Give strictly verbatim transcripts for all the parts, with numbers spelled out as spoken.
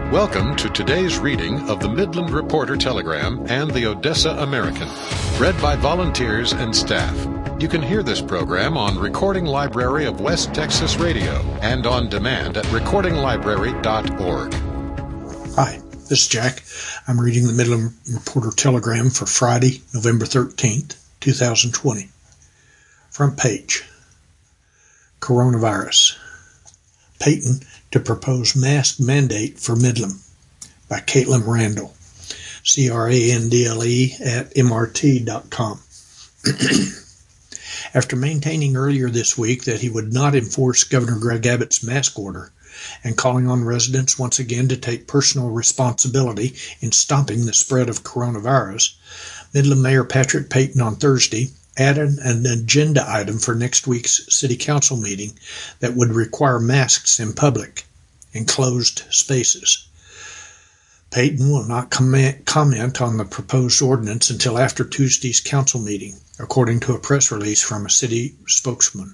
Welcome to today's reading of the Midland Reporter Telegram and the Odessa American, read by volunteers and staff. You can hear this program on Recording Library of West Texas Radio and on demand at recording library dot org. Hi, this is Jack. I'm reading the Midland Reporter Telegram for Friday, November thirteenth, twenty twenty. Front page. Coronavirus. Peyton to propose mask mandate for Midland by Caitlin Randall. C R A N D L E at M R T dot com. After maintaining earlier this week that he would not enforce Governor Greg Abbott's mask order and calling on residents once again to take personal responsibility in stopping the spread of coronavirus, Midland Mayor Patrick Peyton on Thursday added an agenda item for next week's City Council meeting that would require masks in public, enclosed spaces. Peyton will not comment, comment on the proposed ordinance until after Tuesday's council meeting, according to a press release from a city spokesman.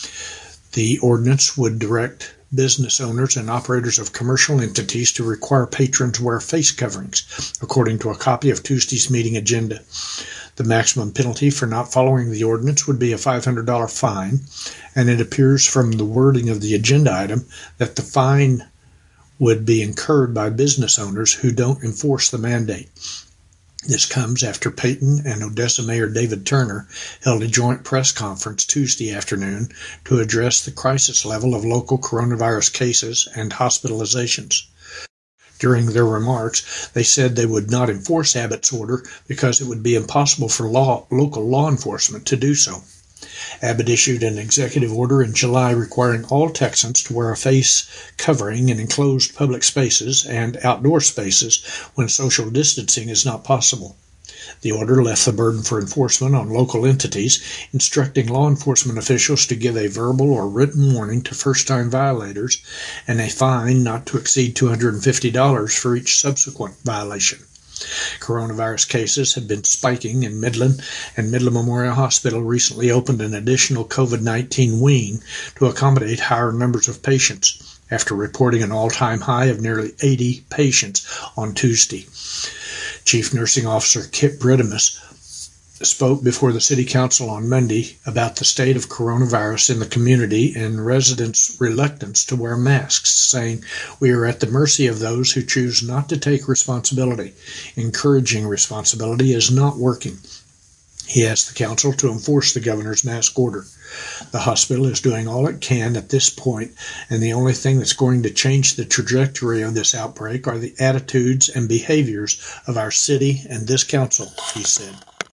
The ordinance would direct business owners and operators of commercial entities to require patrons wear face coverings, according to a copy of Tuesday's meeting agenda. The maximum penalty for not following the ordinance would be a five hundred dollars fine, and it appears from the wording of the agenda item that the fine would be incurred by business owners who don't enforce the mandate. This comes after Peyton and Odessa Mayor David Turner held a joint press conference Tuesday afternoon to address the crisis level of local coronavirus cases and hospitalizations. During their remarks, they said they would not enforce Abbott's order because it would be impossible for law, local law enforcement to do so. Abbott issued an executive order in July requiring all Texans to wear a face covering in enclosed public spaces and outdoor spaces when social distancing is not possible. The order left the burden for enforcement on local entities, instructing law enforcement officials to give a verbal or written warning to first-time violators and a fine not to exceed two hundred fifty dollars for each subsequent violation. Coronavirus cases have been spiking in Midland, and Midland Memorial Hospital recently opened an additional COVID nineteen wing to accommodate higher numbers of patients, after reporting an all-time high of nearly eighty patients on Tuesday. Chief Nursing Officer Kip Bridemus spoke before the City Council on Monday about the state of coronavirus in the community and residents' reluctance to wear masks, saying, "We are at the mercy of those who choose not to take responsibility. Encouraging responsibility is not working." He asked the council to enforce the governor's mask order. The hospital is doing all it can at this point, and the only thing that's going to change the trajectory of this outbreak are the attitudes and behaviors of our city and this council, he said.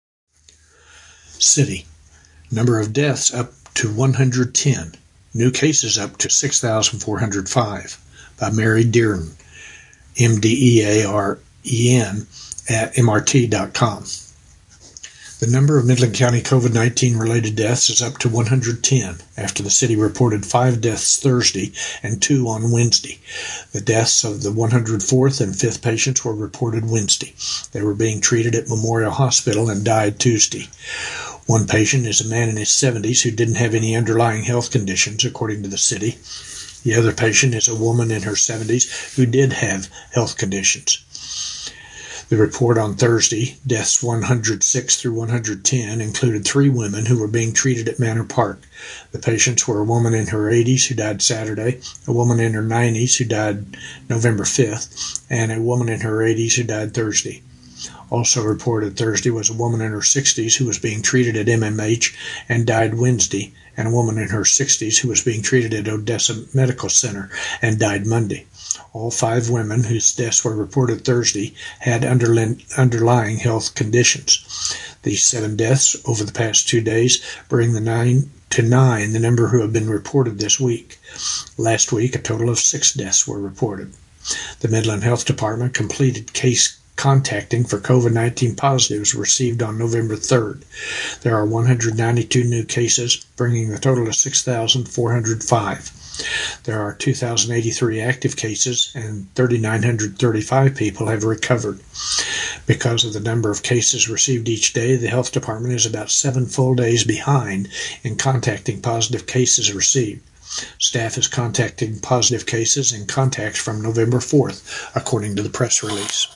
City. Number of deaths up to one hundred ten. New cases up to six thousand four hundred five. By Mary Dearden, M D E A R E N, at M R T dot com. The number of Midland County COVID nineteen related deaths is up to one hundred ten, after the city reported five deaths Thursday and two on Wednesday. The deaths of the one hundred fourth and fifth patients were reported Wednesday. They were being treated at Memorial Hospital and died Tuesday. One patient is a man in his seventies who didn't have any underlying health conditions, according to the city. The other patient is a woman in her seventies who did have health conditions. The report on Thursday, deaths one hundred six through one hundred ten, included three women who were being treated at Manor Park. The patients were a woman in her eighties who died Saturday, a woman in her nineties who died November fifth, and a woman in her eighties who died Thursday. Also reported Thursday was a woman in her sixties who was being treated at M M H and died Wednesday, and a woman in her sixties who was being treated at Odessa Medical Center and died Monday. All five women whose deaths were reported Thursday had underlying health conditions. These seven deaths over the past two days bring the nine to nine the number who have been reported this week. Last week, a total of six deaths were reported. The Midland Health Department completed case contacting for COVID nineteen positives received on November third. There are one hundred ninety-two new cases, bringing the total to six thousand four hundred five. There are two thousand eighty-three active cases, and three thousand nine hundred thirty-five people have recovered. Because of the number of cases received each day, the health department is about seven full days behind in contacting positive cases received. Staff is contacting positive cases and contacts from November fourth, according to the press release.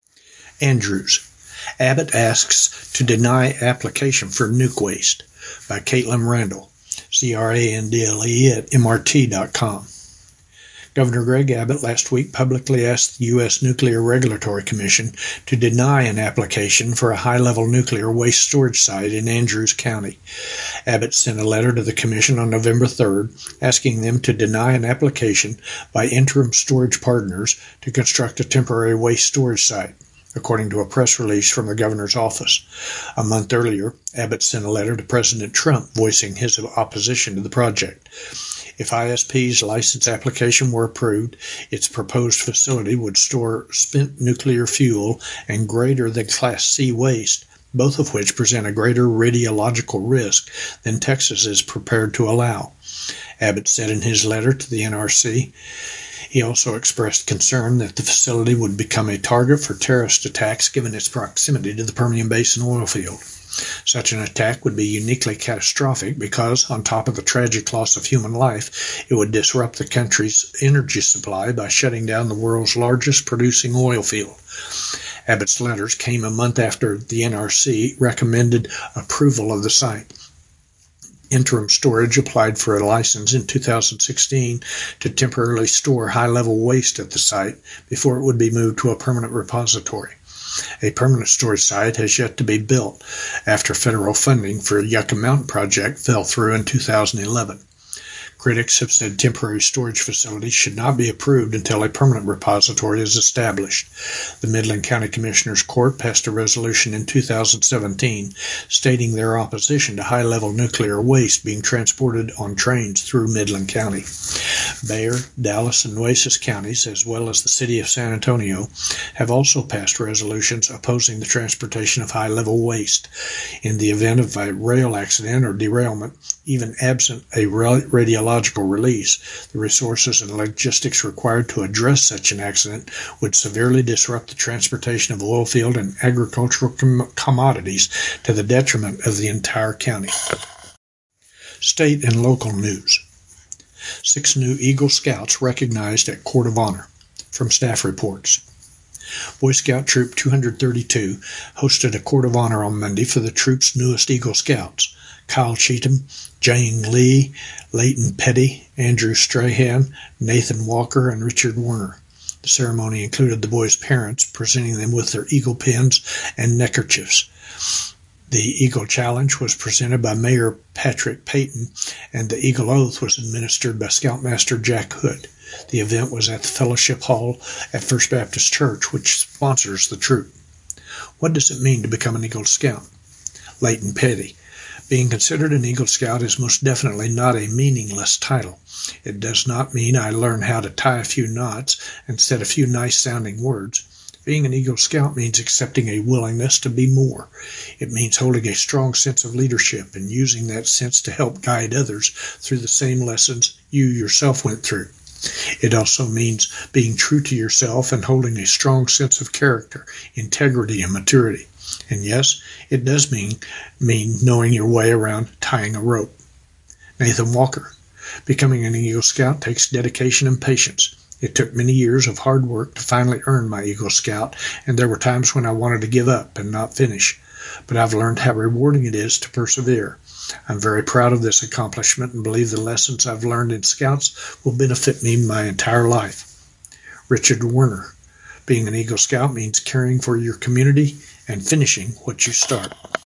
Andrews. Abbott asks to deny application for nuke waste, by Caitlin Randall, C R A N D L E at M R T dot com. Governor Greg Abbott last week publicly asked the U S Nuclear Regulatory Commission to deny an application for a high-level nuclear waste storage site in Andrews County. Abbott sent a letter to the commission on November third asking them to deny an application by Interim Storage Partners to construct a temporary waste storage site, according to a press release from the governor's office. A month earlier, Abbott sent a letter to President Trump voicing his opposition to the project. If I S P's license application were approved, its proposed facility would store spent nuclear fuel and greater than Class C waste, both of which present a greater radiological risk than Texas is prepared to allow, Abbott said in his letter to the N R C. He also expressed concern that the facility would become a target for terrorist attacks given its proximity to the Permian Basin oil field. Such an attack would be uniquely catastrophic because, on top of the tragic loss of human life, it would disrupt the country's energy supply by shutting down the world's largest producing oil field. Abbott's letters came a month after the N R C recommended approval of the site. Interim Storage applied for a license in two thousand sixteen to temporarily store high-level waste at the site before it would be moved to a permanent repository. A permanent storage site has yet to be built after federal funding for the Yucca Mountain project fell through in two thousand eleven. Critics have said temporary storage facilities should not be approved until a permanent repository is established. The Midland County Commissioners Court passed a resolution in two thousand seventeen stating their opposition to high-level nuclear waste being transported on trains through Midland County. Bexar, Dallas, and Nueces counties, as well as the city of San Antonio, have also passed resolutions opposing the transportation of high-level waste. In the event of a rail accident or derailment, even absent a radiological release, the resources and logistics required to address such an accident would severely disrupt the transportation of oil field and agricultural com- commodities to the detriment of the entire county. State and local news. Six new Eagle Scouts recognized at Court of Honor, from staff reports. Boy Scout Troop two hundred thirty-two hosted a Court of Honor on Monday for the troop's newest Eagle Scouts, Kyle Cheatham, Jane Lee, Leighton Petty, Andrew Strahan, Nathan Walker, and Richard Werner. The ceremony included the boys' parents presenting them with their Eagle pins and neckerchiefs. The Eagle Challenge was presented by Mayor Patrick Payton, and the Eagle Oath was administered by Scoutmaster Jack Hood. The event was at the Fellowship Hall at First Baptist Church, which sponsors the troop. What does it mean to become an Eagle Scout? Leighton Petty. Being considered an Eagle Scout is most definitely not a meaningless title. It does not mean I learn how to tie a few knots and said a few nice-sounding words. Being an Eagle Scout means accepting a willingness to be more. It means holding a strong sense of leadership and using that sense to help guide others through the same lessons you yourself went through. It also means being true to yourself and holding a strong sense of character, integrity, and maturity. And yes, it does mean mean knowing your way around tying a rope. Nathan Walker. Becoming an Eagle Scout takes dedication and patience. It took many years of hard work to finally earn my Eagle Scout, and there were times when I wanted to give up and not finish. But I've learned how rewarding it is to persevere. I'm very proud of this accomplishment and believe the lessons I've learned in Scouts will benefit me my entire life. Richard Werner. Being an Eagle Scout means caring for your community and finishing what you start.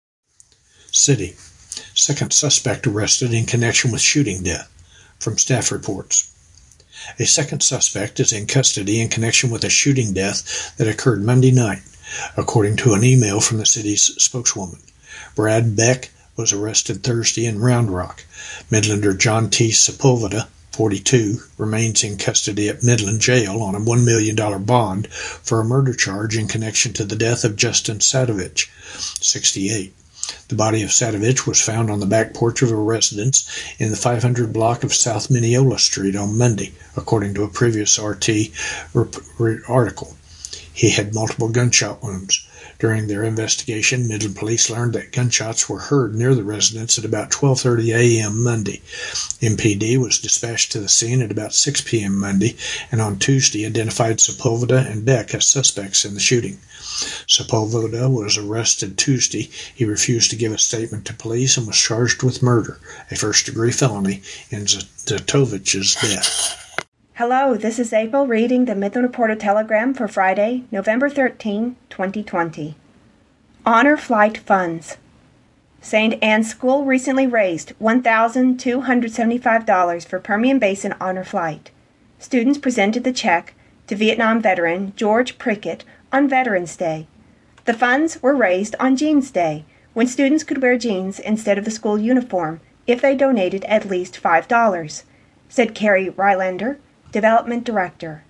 City. Second suspect arrested in connection with shooting death, from staff reports. A second suspect is in custody in connection with a shooting death that occurred Monday night, according to an email from the city's spokeswoman. Brad Beck was arrested Thursday in Round Rock. Midlander John T. Sepulveda, forty-two, remains in custody at Midland Jail on a one million dollars bond for a murder charge in connection to the death of Justin Sadovich, sixty-eight. The body of Sadovich was found on the back porch of a residence in the five hundred block of South Mineola Street on Monday, according to a previous R T article. He had multiple gunshot wounds. During their investigation, Midland police learned that gunshots were heard near the residence at about twelve thirty a m Monday. M P D was dispatched to the scene at about six p m Monday, and on Tuesday identified Sepulveda and Beck as suspects in the shooting. Sepulveda was arrested Tuesday. He refused to give a statement to police and was charged with murder, a first-degree felony, in Zatovich's death. Hello, this is April reading the Midland Reporter Telegram for Friday, November thirteenth, twenty twenty. Honor Flight Funds. Saint Anne's School recently raised one thousand two hundred seventy-five dollars for Permian Basin Honor Flight. Students presented the check to Vietnam veteran George Prickett on Veterans Day. The funds were raised on Jeans Day, when students could wear jeans instead of the school uniform if they donated at least five dollars, said Carrie Rylander, Development Director.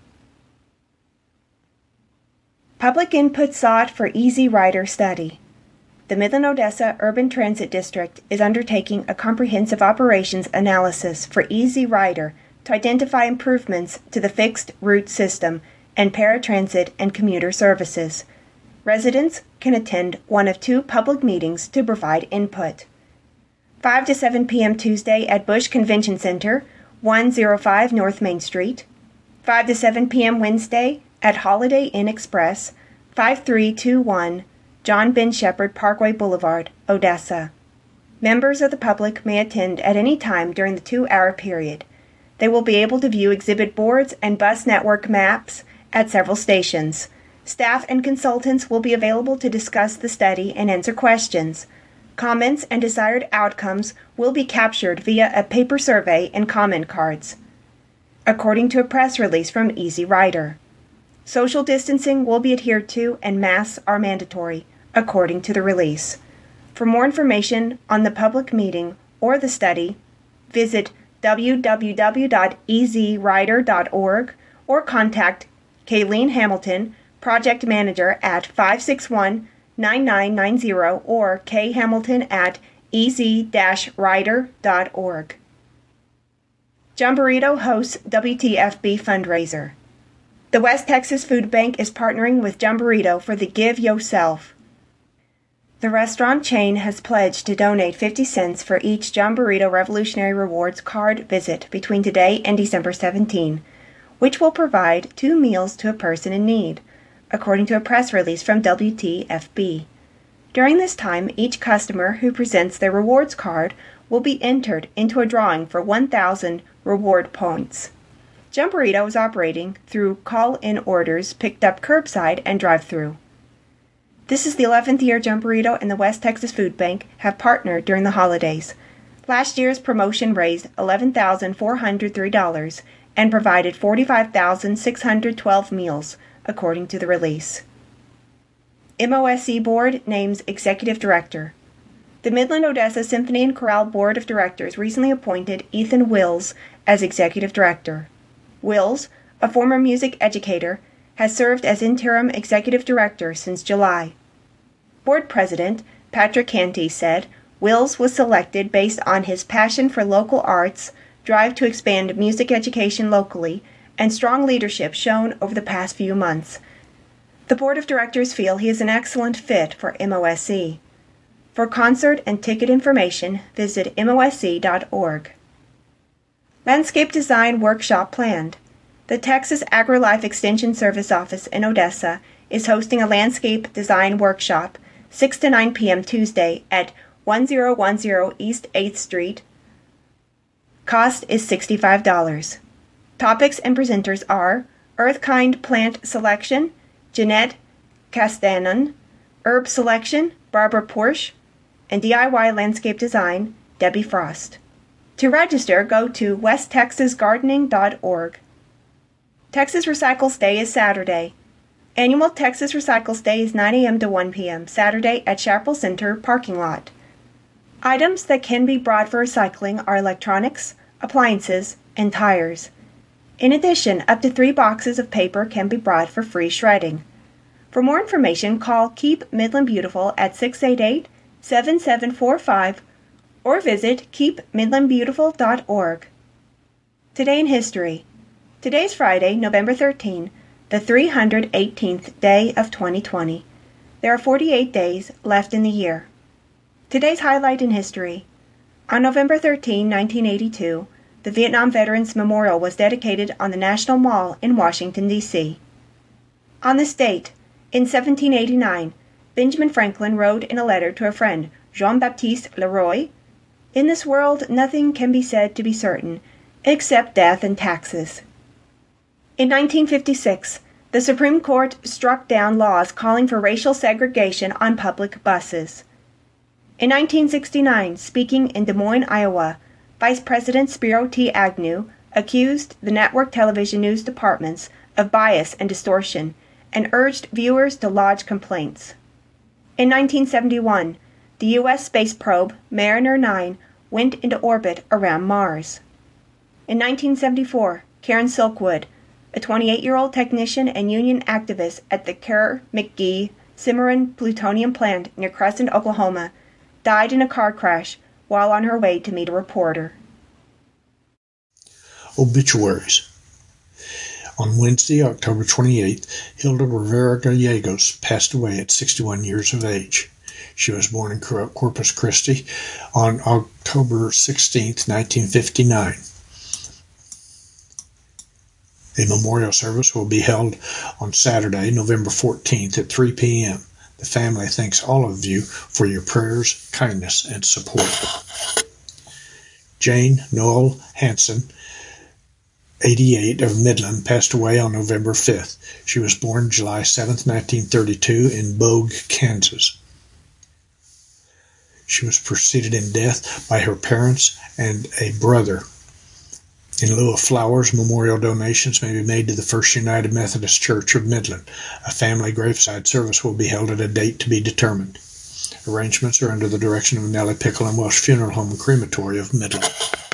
Public input sought for Easy Rider study. The Midland-Odessa Urban Transit District is undertaking a comprehensive operations analysis for Easy Rider to identify improvements to the fixed route system and paratransit and commuter services. Residents can attend one of two public meetings to provide input. five to seven p m Tuesday at Bush Convention Center, one oh five North Main Street. five to seven p m Wednesday at Holiday Inn Express, five three two one John Ben Shepherd Parkway Boulevard, Odessa. Members of the public may attend at any time during the two-hour period. They will be able to view exhibit boards and bus network maps at several stations. Staff and consultants will be available to discuss the study and answer questions. Comments and desired outcomes will be captured via a paper survey and comment cards, according to a press release from Easy Rider. Social distancing will be adhered to and masks are mandatory, according to the release. For more information on the public meeting or the study, visit w w w dot easy rider dot org or contact Kayleen Hamilton, Project Manager, at five six one, nine nine nine zero or khamilton at easy dash rider dot org. Jumborito hosts W T F B fundraiser. The West Texas Food Bank is partnering with Jumborito for the Give Yourself. The restaurant chain has pledged to donate fifty cents for each Jumborito Revolutionary Rewards card visit between today and December seventeenth, which will provide two meals to a person in need, according to a press release from W T F B. During this time, each customer who presents their rewards card will be entered into a drawing for one thousand reward points. Jumborito is operating through call-in orders picked up curbside and drive-through. This is the eleventh year Jumborito and the West Texas Food Bank have partnered during the holidays. Last year's promotion raised eleven thousand four hundred three dollars and provided forty-five thousand six hundred twelve meals, according to the release. M O S C Board names Executive Director. The Midland-Odessa Symphony and Chorale Board of Directors recently appointed Ethan Wills as Executive Director. Wills, a former music educator, has served as Interim Executive Director since July. Board President Patrick Canty said Wills was selected based on his passion for local arts, drive to expand music education locally, and strong leadership shown over the past few months. The Board of Directors feel he is an excellent fit for M O S C. For concert and ticket information, visit M O S C dot org. Landscape Design Workshop planned. The Texas AgriLife Extension Service Office in Odessa is hosting a landscape design workshop six to nine p m Tuesday at one thousand ten East eighth Street. Cost is sixty-five dollars. Topics and presenters are Earthkind Plant Selection, Jeanette Castanon, Herb Selection, Barbara Porsche, and D I Y Landscape Design, Debbie Frost. To register, go to west texas gardening dot org. Texas Recycles Day is Saturday. Annual Texas Recycles Day is nine a m to one p m Saturday at Sharpeville Center parking lot. Items that can be brought for recycling are electronics, appliances, and tires. In addition, up to three boxes of paper can be brought for free shredding. For more information, call Keep Midland Beautiful at six eight eight, seven seven four five or visit keep midland beautiful dot org. Today in History. Today's Friday, November thirteenth, the three hundred eighteenth day of twenty twenty. There are forty-eight days left in the year. Today's highlight in history. On November thirteenth, nineteen eighty-two, the Vietnam Veterans Memorial was dedicated on the National Mall in Washington, D C On this date, in seventeen eighty-nine, Benjamin Franklin wrote in a letter to a friend, Jean-Baptiste Leroy, "In this world nothing can be said to be certain, except death and taxes." In nineteen fifty-six, the Supreme Court struck down laws calling for racial segregation on public buses. In nineteen sixty-nine, speaking in Des Moines, Iowa, Vice President Spiro T. Agnew accused the network television news departments of bias and distortion and urged viewers to lodge complaints. In nineteen seventy-one, the U S space probe Mariner nine went into orbit around Mars. In nineteen seventy-four, Karen Silkwood, a twenty-eight-year-old technician and union activist at the Kerr-McGee Cimarron plutonium plant near Crescent, Oklahoma, died in a car crash while on her way to meet a reporter. Obituaries. On Wednesday, October twenty-eighth, Hilda Rivera Gallegos passed away at sixty-one years of age. She was born in Corpus Christi on October sixteenth, nineteen fifty-nine. A memorial service will be held on Saturday, November fourteenth at three p.m. The family thanks all of you for your prayers, kindness, and support. Jane Noel Hanson, eighty-eight, of Midland, passed away on November fifth. She was born July seventh, nineteen thirty-two, in Bogue, Kansas. She was preceded in death by her parents and a brother. In lieu of flowers, memorial donations may be made to the First United Methodist Church of Midland. A family graveside service will be held at a date to be determined. Arrangements are under the direction of Nellie Pickle and Welsh Funeral Home and Crematory of Midland.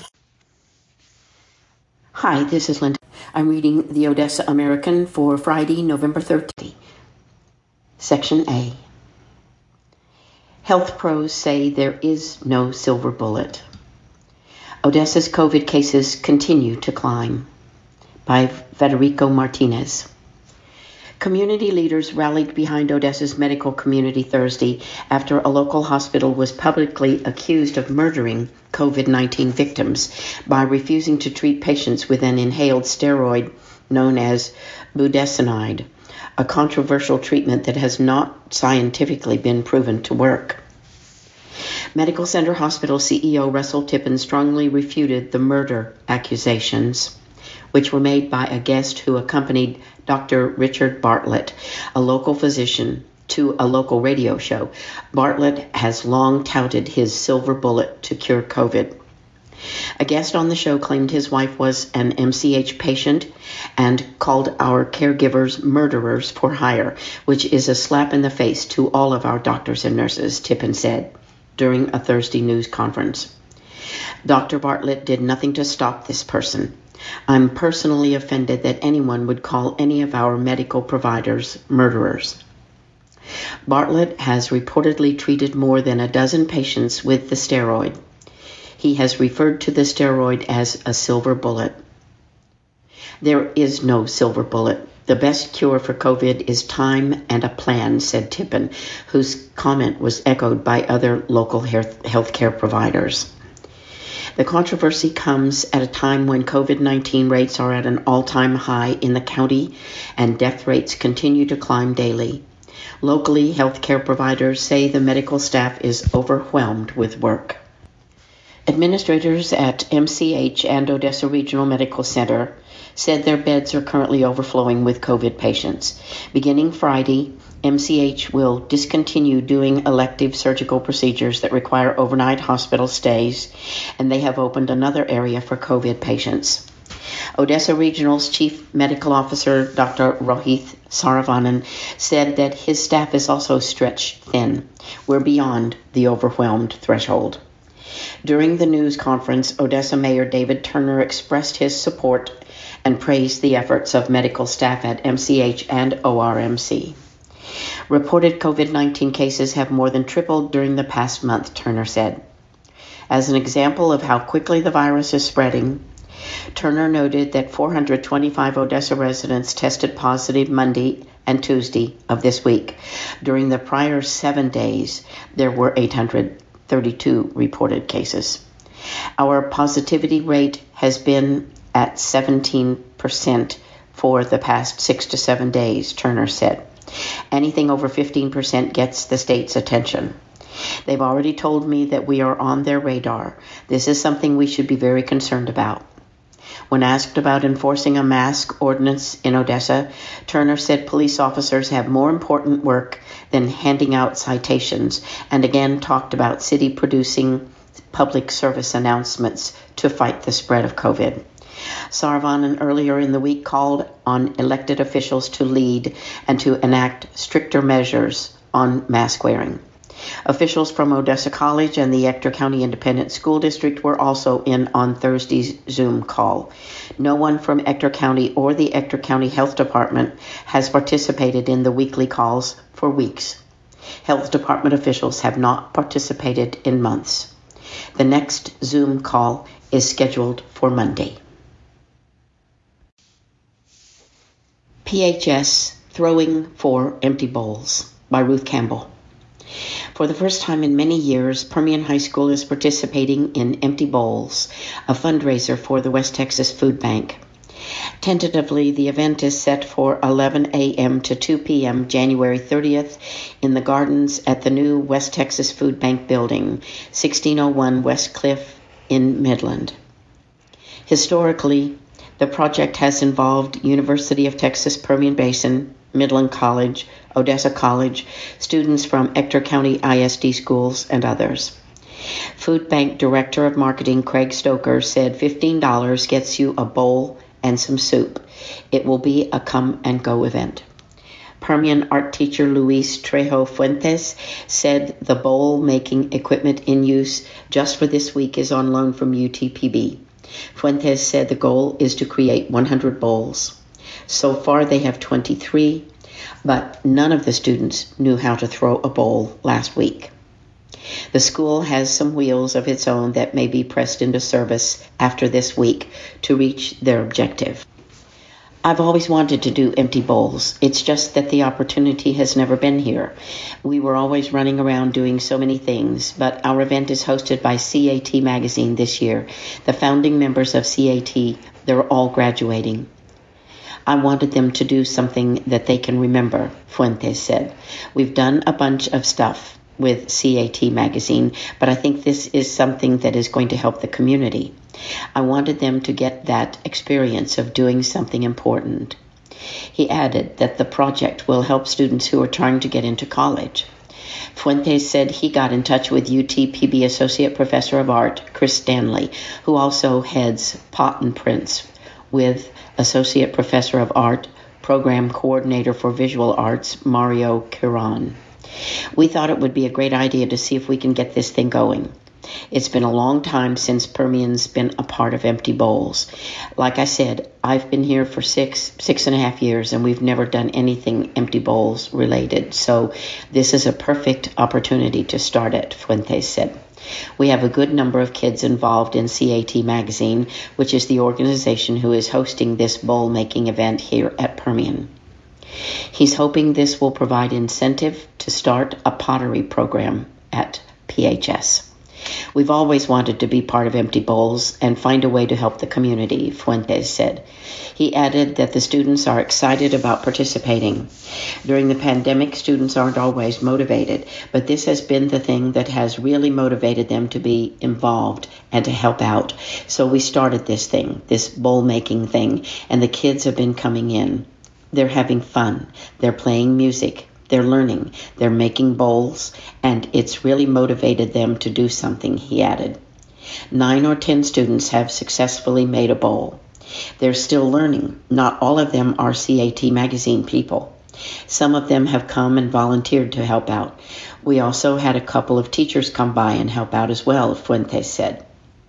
Hi, this is Linda. I'm reading the Odessa American for Friday, November thirteenth. Section A. Health pros say there is no silver bullet. Odessa's COVID cases continue to climb. By Federico Martinez. Community leaders rallied behind Odessa's medical community Thursday after a local hospital was publicly accused of murdering COVID nineteen victims by refusing to treat patients with an inhaled steroid known as budesonide, a controversial treatment that has not scientifically been proven to work. Medical Center Hospital C E O Russell Tippin strongly refuted the murder accusations, which were made by a guest who accompanied Doctor Richard Bartlett, a local physician, to a local radio show. Bartlett has long touted his silver bullet to cure COVID. A guest on the show claimed his wife was an M C H patient and called our caregivers murderers for hire, which is a slap in the face to all of our doctors and nurses, Tippin said during a Thursday news conference. Doctor Bartlett did nothing to stop this person. I'm personally offended that anyone would call any of our medical providers murderers. Bartlett has reportedly treated more than a dozen patients with the steroid. He has referred to the steroid as a silver bullet. There is no silver bullet. The best cure for COVID is time and a plan, said Tippin, whose comment was echoed by other local health care providers. The controversy comes at a time when COVID nineteen rates are at an all-time high in the county and death rates continue to climb daily. Locally, healthcare providers say the medical staff is overwhelmed with work. Administrators at M C H and Odessa Regional Medical Center said their beds are currently overflowing with COVID patients. Beginning Friday, M C H will discontinue doing elective surgical procedures that require overnight hospital stays, and they have opened another area for COVID patients. Odessa Regional's Chief Medical Officer, Doctor Rohith Saravanan, said that his staff is also stretched thin. We're beyond the overwhelmed threshold. During the news conference, Odessa Mayor David Turner expressed his support and praised the efforts of medical staff at M C H and O R M C. Reported COVID nineteen cases have more than tripled during the past month, Turner said. As an example of how quickly the virus is spreading, Turner noted that four hundred twenty-five Odessa residents tested positive Monday and Tuesday of this week. During the prior seven days, there were eight hundred thirty-two reported cases. Our positivity rate has been at seventeen percent for the past six to seven days, Turner said. Anything over fifteen percent gets the state's attention. They've already told me that we are on their radar. This is something we should be very concerned about. When asked about enforcing a mask ordinance in Odessa, Turner said police officers have more important work than handing out citations, and again talked about city producing public service announcements to fight the spread of COVID. Sarvanan earlier in the week called on elected officials to lead and to enact stricter measures on mask wearing. Officials from Odessa College and the Ector County Independent School District were also in on Thursday's Zoom call. No one from Ector County or the Ector County Health Department has participated in the weekly calls for weeks. Health Department officials have not participated in months. The next Zoom call is scheduled for Monday. P H S Throwing for Empty Bowls by Ruth Campbell. For the first time in many years, Permian High School is participating in Empty Bowls, a fundraiser for the West Texas Food Bank. Tentatively, the event is set for eleven a.m. to two p.m. January thirtieth in the gardens at the new West Texas Food Bank building, sixteen oh one West Cliff in Midland. Historically, the project has involved University of Texas Permian Basin, Midland College, Odessa College, students from Ector County I S D schools, and others. Food Bank Director of Marketing Craig Stoker said fifteen dollars gets you a bowl and some soup. It will be a come-and-go event. Permian art teacher Luis Trejo Fuentes said the bowl-making equipment in use just for this week is on loan from U T P B. Fuentes said the goal is to create one hundred bowls. So far they have twenty-three, but none of the students knew how to throw a bowl last week. The school has some wheels of its own that may be pressed into service after this week to reach their objective. I've always wanted to do empty bowls. It's just that the opportunity has never been here. We were always running around doing so many things, but our event is hosted by C A T Magazine this year. The founding members of C A T, they're all graduating. I wanted them to do something that they can remember, Fuentes said. We've done a bunch of stuff with C A T Magazine, but I think this is something that is going to help the community. I wanted them to get that experience of doing something important. He added that the project will help students who are trying to get into college. Fuentes said he got in touch with U T P B Associate Professor of Art, Chris Stanley, who also heads Pot and Prints, with Associate Professor of Art, Program Coordinator for Visual Arts, Mario Quiron. We thought it would be a great idea to see if we can get this thing going. It's been a long time since Permian's been a part of Empty Bowls. Like I said, I've been here for six, six and a half years, and we've never done anything Empty Bowls related. So this is a perfect opportunity to start it, Fuentes said. We have a good number of kids involved in C A T Magazine, which is the organization who is hosting this bowl-making event here at Permian. He's hoping this will provide incentive to start a pottery program at P H S. We've always wanted to be part of Empty Bowls and find a way to help the community, Fuentes said. He added that the students are excited about participating. During the pandemic, students aren't always motivated, but this has been the thing that has really motivated them to be involved and to help out. So we started this thing, this bowl-making thing, and the kids have been coming in. They're having fun. They're playing music. They're learning. They're making bowls, and it's really motivated them to do something, he added. Nine or ten students have successfully made a bowl. They're still learning. Not all of them are C A T Magazine people. Some of them have come and volunteered to help out. We also had a couple of teachers come by and help out as well, Fuentes said.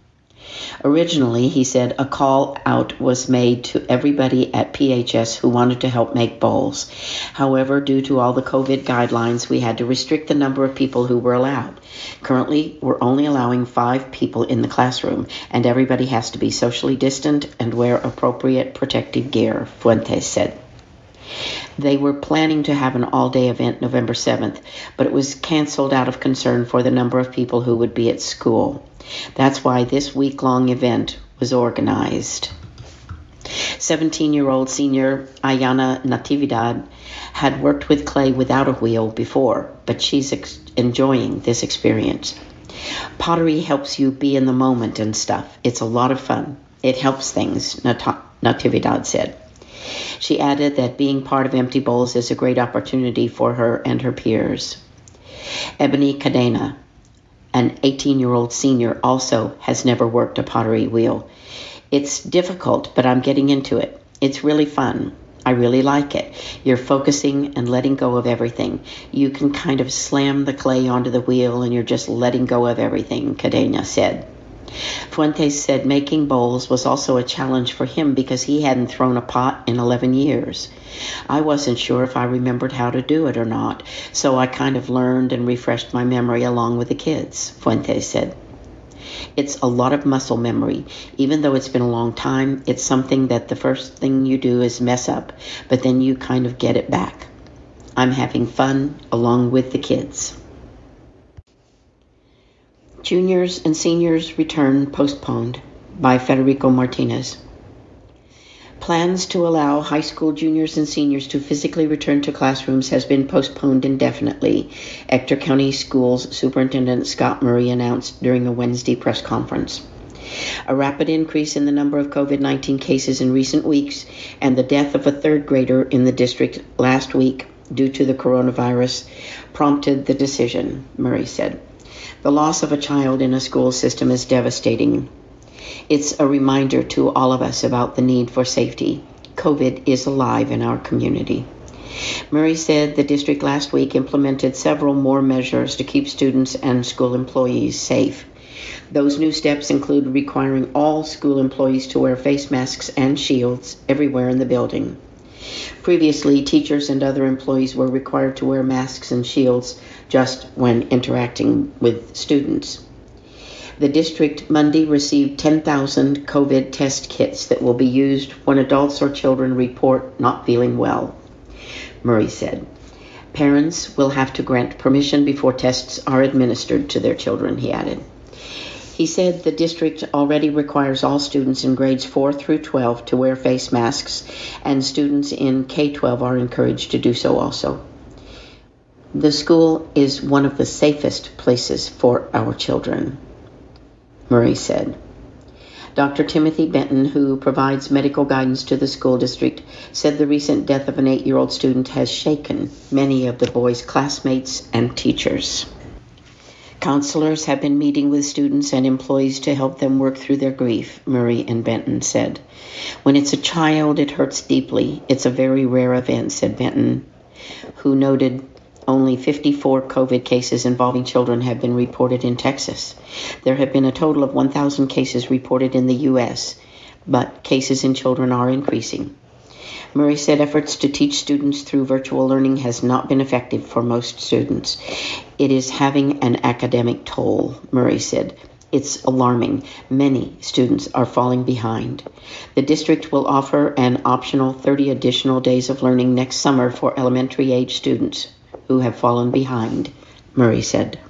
Originally, he said, a call out was made to everybody at P H S who wanted to help make bowls. However, due to all the COVID guidelines, we had to restrict the number of people who were allowed. Currently, we're only allowing five people in the classroom, and everybody has to be socially distant and wear appropriate protective gear, Fuentes said. They were planning to have an all-day event November seventh, but it was canceled out of concern for the number of people who would be at school. That's why this week-long event was organized. seventeen-year-old senior Ayana Natividad had worked with clay without a wheel before, but she's ex- enjoying this experience. Pottery helps you be in the moment and stuff. It's a lot of fun. It helps things, Nat- Natividad said. She added that being part of Empty Bowls is a great opportunity for her and her peers. Ebony Cadena, an eighteen-year-old senior, also has never worked a pottery wheel. It's difficult, but I'm getting into it. It's really fun. I really like it. You're focusing and letting go of everything. You can kind of slam the clay onto the wheel and you're just letting go of everything, Cadena said. Fuentes said making bowls was also a challenge for him because he hadn't thrown a pot in eleven years. I wasn't sure if I remembered how to do it or not, so I kind of learned and refreshed my memory along with the kids, Fuentes said. It's a lot of muscle memory. Even though it's been a long time, it's something that the first thing you do is mess up, but then you kind of get it back. I'm having fun along with the kids. Juniors and seniors return postponed by Federico Martinez. Plans to allow high school juniors and seniors to physically return to classrooms has been postponed indefinitely, Ector County Schools Superintendent Scott Murray announced during a Wednesday press conference. A rapid increase in the number of COVID nineteen cases in recent weeks and the death of a third grader in the district last week due to the coronavirus prompted the decision, Murray said. The loss of a child in a school system is devastating. It's a reminder to all of us about the need for safety. COVID is alive in our community. Murray said the district last week implemented several more measures to keep students and school employees safe. Those new steps include requiring all school employees to wear face masks and shields everywhere in the building. Previously, teachers and other employees were required to wear masks and shields just when interacting with students. The district Monday received ten thousand COVID test kits that will be used when adults or children report not feeling well, Murray said. Parents will have to grant permission before tests are administered to their children, he added. He said the district already requires all students in grades four through twelve to wear face masks, and students in K twelve are encouraged to do so also. The school is one of the safest places for our children, Murray said. Doctor Timothy Benton, who provides medical guidance to the school district, said the recent death of an eight-year-old student has shaken many of the boys' classmates and teachers. Counselors have been meeting with students and employees to help them work through their grief, Murray and Benton said. When it's a child, it hurts deeply. It's a very rare event, said Benton, who noted only fifty-four COVID cases involving children have been reported in Texas. There have been a total of one thousand cases reported in the U S, but cases in children are increasing. Murray said efforts to teach students through virtual learning has not been effective for most students. It is having an academic toll, Murray said. It's alarming. Many students are falling behind. The district will offer an optional thirty additional days of learning next summer for elementary age students who have fallen behind, Murray said.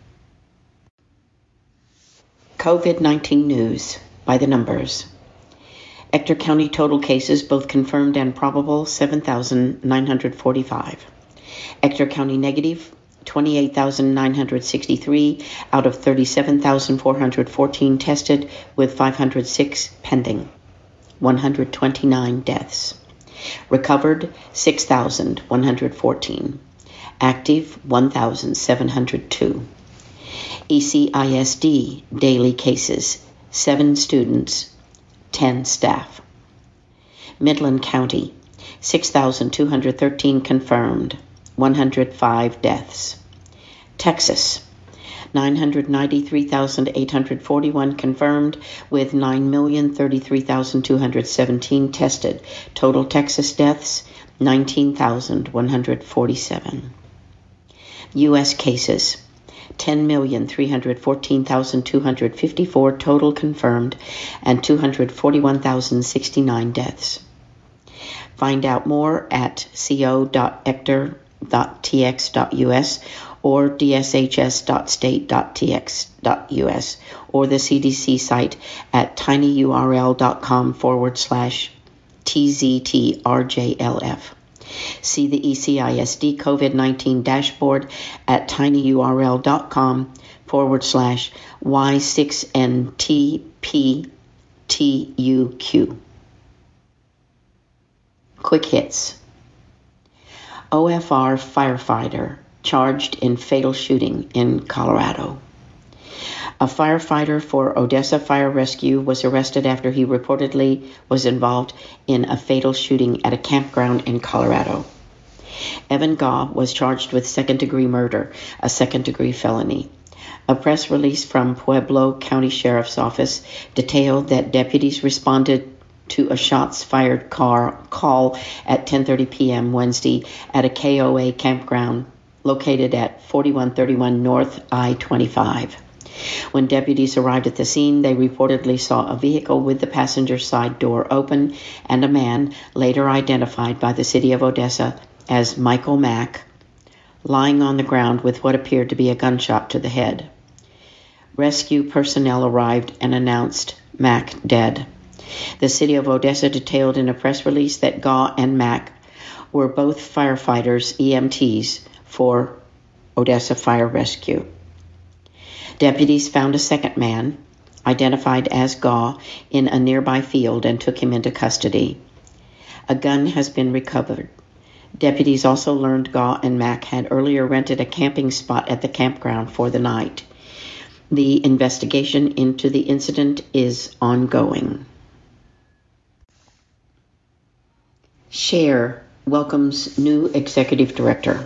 COVID nineteen news by the numbers. Ector County total cases, both confirmed and probable, seven thousand nine hundred forty-five. Ector County negative, twenty-eight thousand nine hundred sixty-three out of thirty-seven thousand four hundred fourteen tested, with five hundred six pending. one hundred twenty-nine deaths. Recovered, six thousand one hundred fourteen. Active, one thousand seven hundred two. E C I S D daily cases, seven students, ten staff. Midland County, six thousand two hundred thirteen confirmed, one hundred five deaths. Texas, nine hundred ninety-three thousand eight hundred forty-one confirmed, with nine million thirty-three thousand two hundred seventeen tested. Total Texas deaths, nineteen thousand one hundred forty-seven. U S cases, ten million three hundred fourteen thousand two hundred fifty-four total confirmed, and two hundred forty-one thousand sixty-nine deaths. Find out more at co dot ector dot t x dot u s or d s h s dot state dot t x dot u s or the C D C site at tinyurl.com forward slash tztrjlf. See the E C I S D COVID nineteen dashboard at tinyurl.com forward slash Y6NTPTUQ. Quick hits. O F R firefighter charged in fatal shooting in Colorado. A firefighter for Odessa Fire Rescue was arrested after he reportedly was involved in a fatal shooting at a campground in Colorado. Evan Gaw was charged with second-degree murder, a second-degree felony. A press release from Pueblo County Sheriff's Office detailed that deputies responded to a shots fired car call at ten thirty p.m. Wednesday at a K O A campground located at forty-one thirty-one North I twenty-five. When deputies arrived at the scene, they reportedly saw a vehicle with the passenger side door open and a man, later identified by the city of Odessa as Michael Mack, lying on the ground with what appeared to be a gunshot to the head. Rescue personnel arrived and announced Mack dead. The city of Odessa detailed in a press release that Gaw and Mack were both firefighters, E M Ts, for Odessa Fire Rescue. Deputies found a second man, identified as Gaw, in a nearby field and took him into custody. A gun has been recovered. Deputies also learned Gaw and Mack had earlier rented a camping spot at the campground for the night. The investigation into the incident is ongoing. SHARE welcomes new executive director.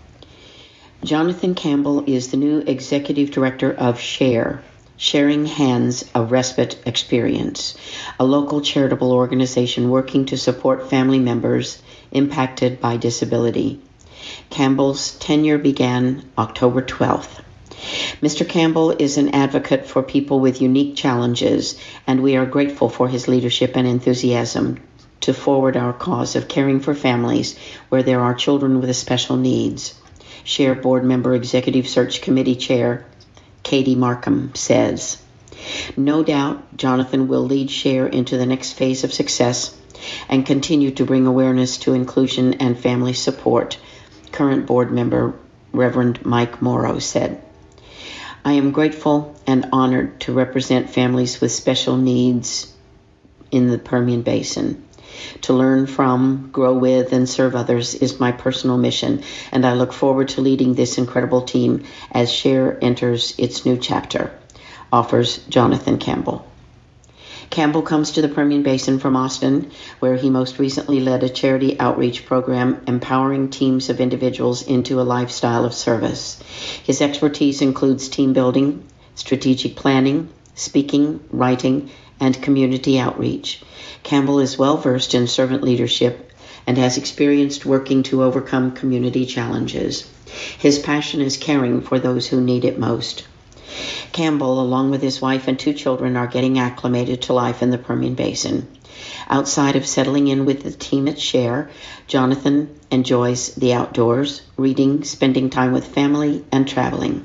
Jonathan Campbell is the new executive director of SHARE, Sharing Hands, a Respite Experience, a local charitable organization working to support family members impacted by disability. Campbell's tenure began October twelfth. Mister Campbell is an advocate for people with unique challenges, and we are grateful for his leadership and enthusiasm to forward our cause of caring for families where there are children with special needs. SHARE Board Member Executive Search Committee Chair Katie Markham says, "No doubt Jonathan will lead SHARE into the next phase of success and continue to bring awareness to inclusion and family support," current board member Reverend Mike Morrow said. "I am grateful and honored to represent families with special needs in the Permian Basin. To learn from, grow with, and serve others is my personal mission, and I look forward to leading this incredible team as SHARE enters its new chapter," offers Jonathan Campbell. Campbell comes to the Permian Basin from Austin, where he most recently led a charity outreach program empowering teams of individuals into a lifestyle of service. His expertise includes team building, strategic planning, speaking, writing, and community outreach. Campbell is well versed in servant leadership and has experienced working to overcome community challenges. His passion is caring for those who need it most. Campbell, along with his wife and two children, are getting acclimated to life in the Permian Basin. Outside of settling in with the team at SHARE, Jonathan enjoys the outdoors, reading, spending time with family, and traveling.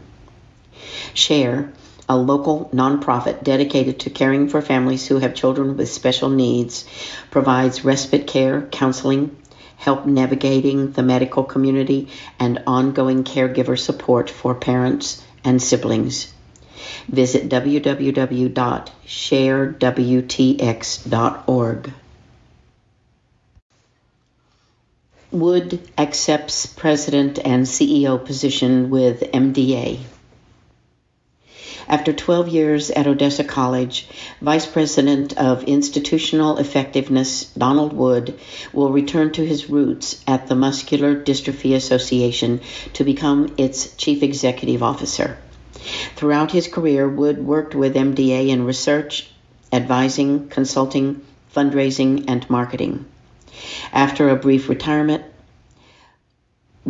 SHARE, a local nonprofit dedicated to caring for families who have children with special needs, provides respite care, counseling, help navigating the medical community, and ongoing caregiver support for parents and siblings. Visit w w w dot share w t x dot org. Wood accepts president and C E O position with M D A. After twelve years at Odessa College, Vice President of Institutional Effectiveness Donald Wood will return to his roots at the Muscular Dystrophy Association to become its Chief Executive Officer. Throughout his career, Wood worked with M D A in research, advising, consulting, fundraising, and marketing. After a brief retirement,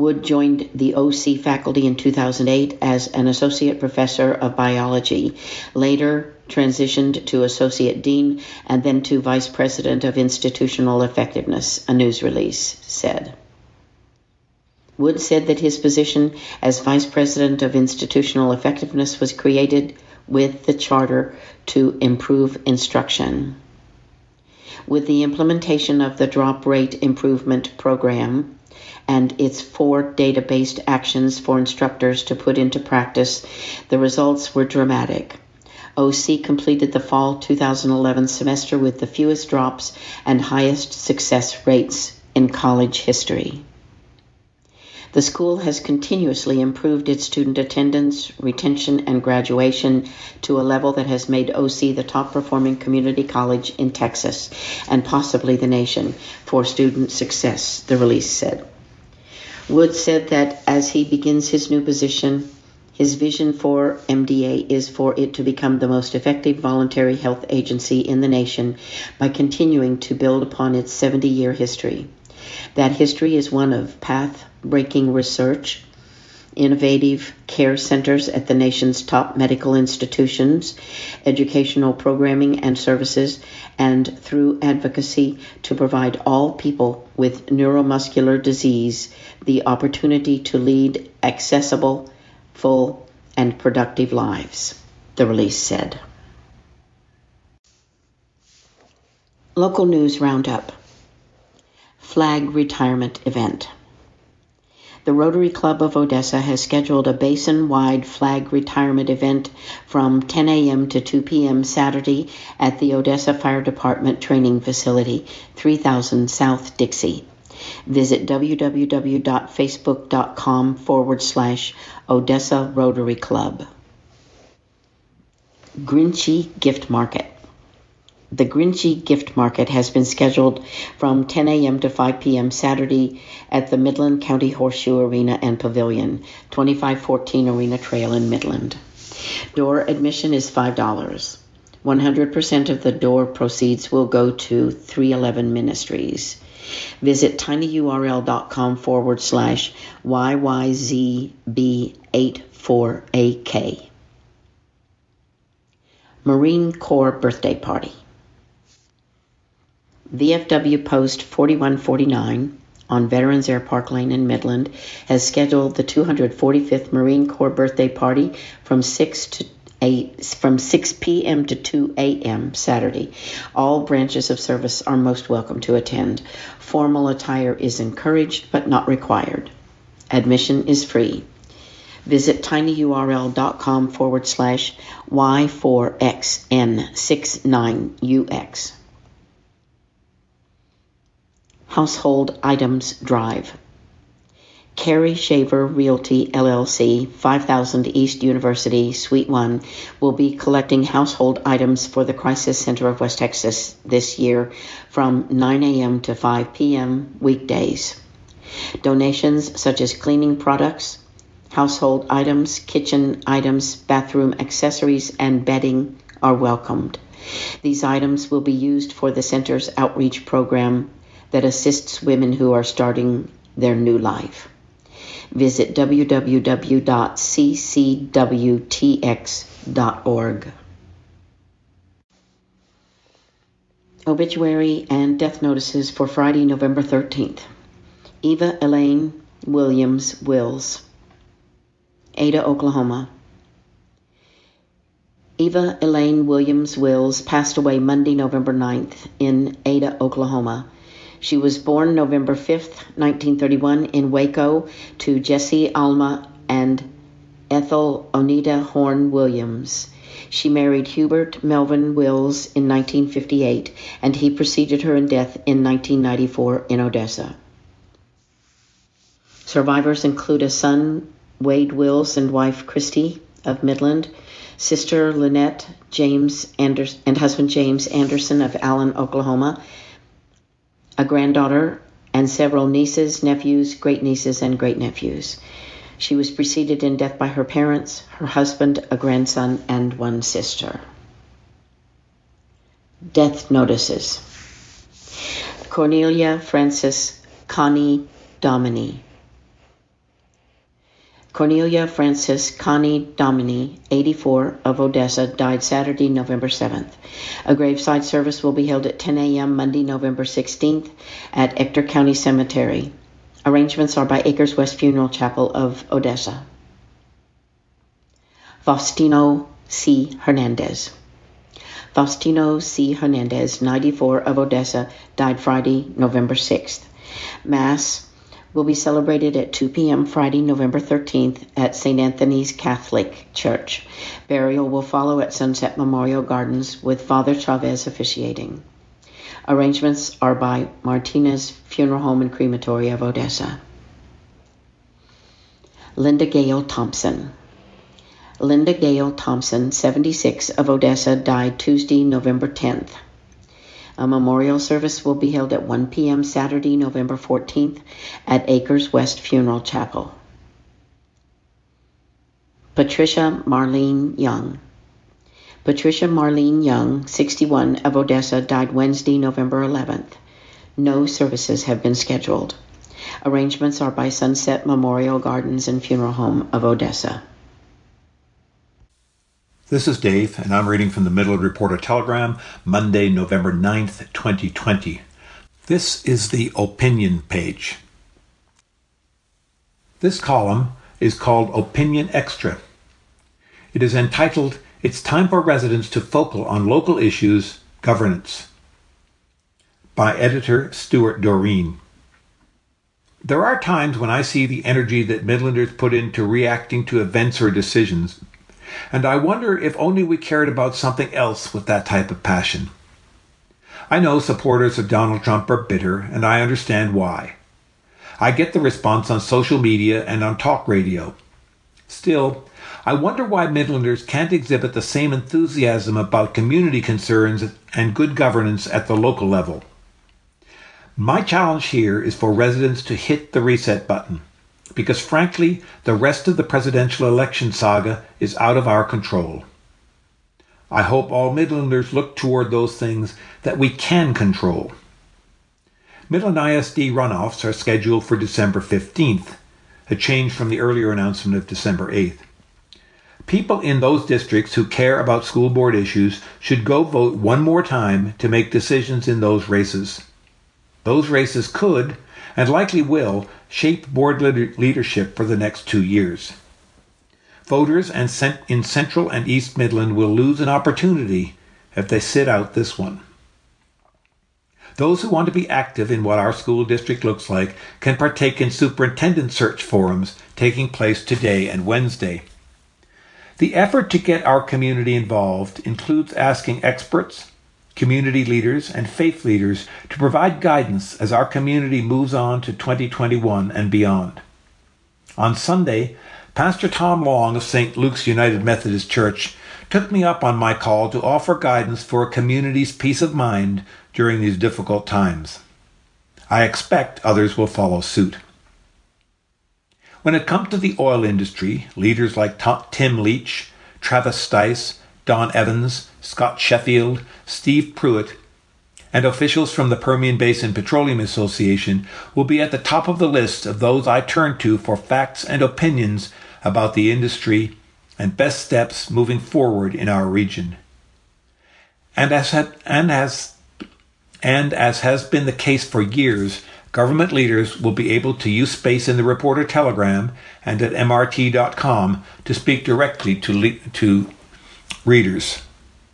Wood joined the O C faculty in two thousand eight as an associate professor of biology, later transitioned to associate dean and then to vice president of institutional effectiveness, a news release said. Wood said that his position as vice president of institutional effectiveness was created with the charter to improve instruction. With the implementation of the Drop Rate Improvement Program and its four data-based actions for instructors to put into practice, the results were dramatic. O C completed the fall two thousand eleven semester with the fewest drops and highest success rates in college history. The school has continuously improved its student attendance, retention, and graduation to a level that has made O C the top-performing community college in Texas and possibly the nation for student success, the release said. Wood said that as he begins his new position, his vision for M D A is for it to become the most effective voluntary health agency in the nation by continuing to build upon its seventy-year history. That history is one of path-breaking research, innovative care centers at the nation's top medical institutions, educational programming and services, and through advocacy to provide all people with neuromuscular disease the opportunity to lead accessible, full, and productive lives, the release said. Local News Roundup. Flag Retirement Event. The Rotary Club of Odessa has scheduled a basin-wide flag retirement event from ten a.m. to two p.m. Saturday at the Odessa Fire Department Training Facility, three thousand South Dixie. Visit www.facebook.com forward slash Odessa Rotary Club. Grinchy Gift Market. The Grinchy Gift Market has been scheduled from ten a.m. to five p.m. Saturday at the Midland County Horseshoe Arena and Pavilion, twenty-five fourteen Arena Trail in Midland. Door admission is five dollars. one hundred percent of the door proceeds will go to three eleven Ministries. Visit tinyurl.com forward slash YYZB84AK. Marine Corps Birthday Party. V F W Post forty-one forty-nine on Veterans Air Park Lane in Midland has scheduled the two hundred forty-fifth Marine Corps Birthday Party from six to eight, from six p.m. to two a.m. Saturday. All branches of service are most welcome to attend. Formal attire is encouraged but not required. Admission is free. Visit tinyurl.com forward slash Y4XN69UX. Household Items Drive. Carrie Shaver Realty, L L C, five thousand East University, Suite one, will be collecting household items for the Crisis Center of West Texas this year from nine a.m. to five p.m. weekdays. Donations such as cleaning products, household items, kitchen items, bathroom accessories, and bedding are welcomed. These items will be used for the center's outreach program that assists women who are starting their new life. Visit w w w dot c c w t x dot org. Obituary and death notices for Friday, November thirteenth. Eva Elaine Williams Wills, Ada, Oklahoma. Eva Elaine Williams Wills passed away Monday, November ninth in Ada, Oklahoma. She was born November fifth, nineteen thirty-one in Waco to Jesse Alma and Ethel Onita Horn Williams. She married Hubert Melvin Wills in nineteen fifty-eight, and he preceded her in death in nineteen ninety-four in Odessa. Survivors include a son, Wade Wills, and wife Christy of Midland, sister Lynette James Anders- and husband James Anderson of Allen, Oklahoma, a granddaughter, and several nieces, nephews, great-nieces, and great-nephews. She was preceded in death by her parents, her husband, a grandson, and one sister. Death notices. Cornelia Frances Connie Dominy. Cornelia Frances Connie Domini, eighty-four, of Odessa, died Saturday, November seventh. A graveside service will be held at ten a.m. Monday, November sixteenth at Ector County Cemetery. Arrangements are by Acres West Funeral Chapel of Odessa. Faustino C. Hernandez. Faustino C. Hernandez, ninety-four, of Odessa, died Friday, November sixth. Mass will be celebrated at two p.m. Friday, November thirteenth at Saint Anthony's Catholic Church. Burial will follow at Sunset Memorial Gardens with Father Chavez officiating. Arrangements are by Martinez Funeral Home and Crematory of Odessa. Linda Gale Thompson. Linda Gale Thompson, seventy-six, of Odessa, died Tuesday, November tenth. A memorial service will be held at one p.m. Saturday, November fourteenth at Acres West Funeral Chapel. Patricia Marlene Young. Patricia Marlene Young, sixty-one, of Odessa, died Wednesday, November eleventh. No services have been scheduled. Arrangements are by Sunset Memorial Gardens and Funeral Home of Odessa. This is Dave, and I'm reading from the Midland Reporter-Telegram, Monday, November ninth, twenty twenty. This is the opinion page. This column is called Opinion Extra. It is entitled, "It's Time for Residents to Focal on Local Issues, Governance," by editor Stuart Doreen. There are times when I see the energy that Midlanders put into reacting to events or decisions, and I wonder if only we cared about something else with that type of passion. I know supporters of Donald Trump are bitter, and I understand why. I get the response on social media and on talk radio. Still, I wonder why Midlanders can't exhibit the same enthusiasm about community concerns and good governance at the local level. My challenge here is for residents to hit the reset button, because frankly, the rest of the presidential election saga is out of our control. I hope all Midlanders look toward those things that we can control. Midland I S D runoffs are scheduled for December fifteenth, a change from the earlier announcement of December eighth. People in those districts who care about school board issues should go vote one more time to make decisions in those races. Those races could, and likely will, shape board leadership for the next two years. Voters and in Central and East Midland will lose an opportunity if they sit out this one. Those who want to be active in what our school district looks like can partake in superintendent search forums taking place today and Wednesday. The effort to get our community involved includes asking experts, community leaders, and faith leaders to provide guidance as our community moves on to twenty twenty-one and beyond. On Sunday, Pastor Tom Long of Saint Luke's United Methodist Church took me up on my call to offer guidance for a community's peace of mind during these difficult times. I expect others will follow suit. When it comes to the oil industry, leaders like Tim Leach, Travis Stice, Don Evans, Scott Sheffield, Steve Pruitt, and officials from the Permian Basin Petroleum Association will be at the top of the list of those I turn to for facts and opinions about the industry and best steps moving forward in our region. And as, ha- and as, and as has been the case for years, government leaders will be able to use space in the Reporter Telegram and at M R T dot com to speak directly to, le- to readers.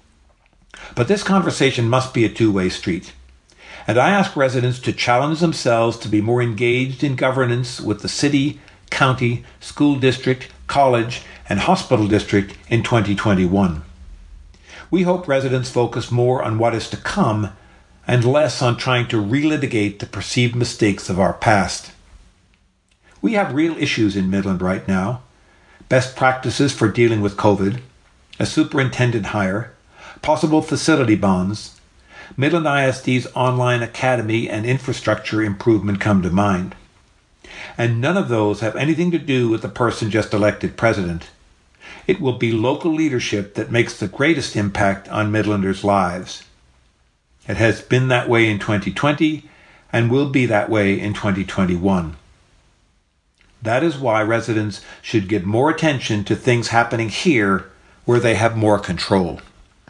But this conversation must be a two-way street, and I ask residents to challenge themselves to be more engaged in governance with the city, county, school district, college, and hospital district in twenty twenty-one. We hope residents focus more on what is to come and less on trying to relitigate the perceived mistakes of our past. We have real issues in Midland right now: best practices for dealing with COVID, a superintendent hire, possible facility bonds. Midland I S D's online academy and infrastructure improvement come to mind. And none of those have anything to do with the person just elected president. It will be local leadership that makes the greatest impact on Midlanders' lives. It has been that way in twenty twenty and will be that way in twenty twenty-one. That is why residents should give more attention to things happening here where they have more control.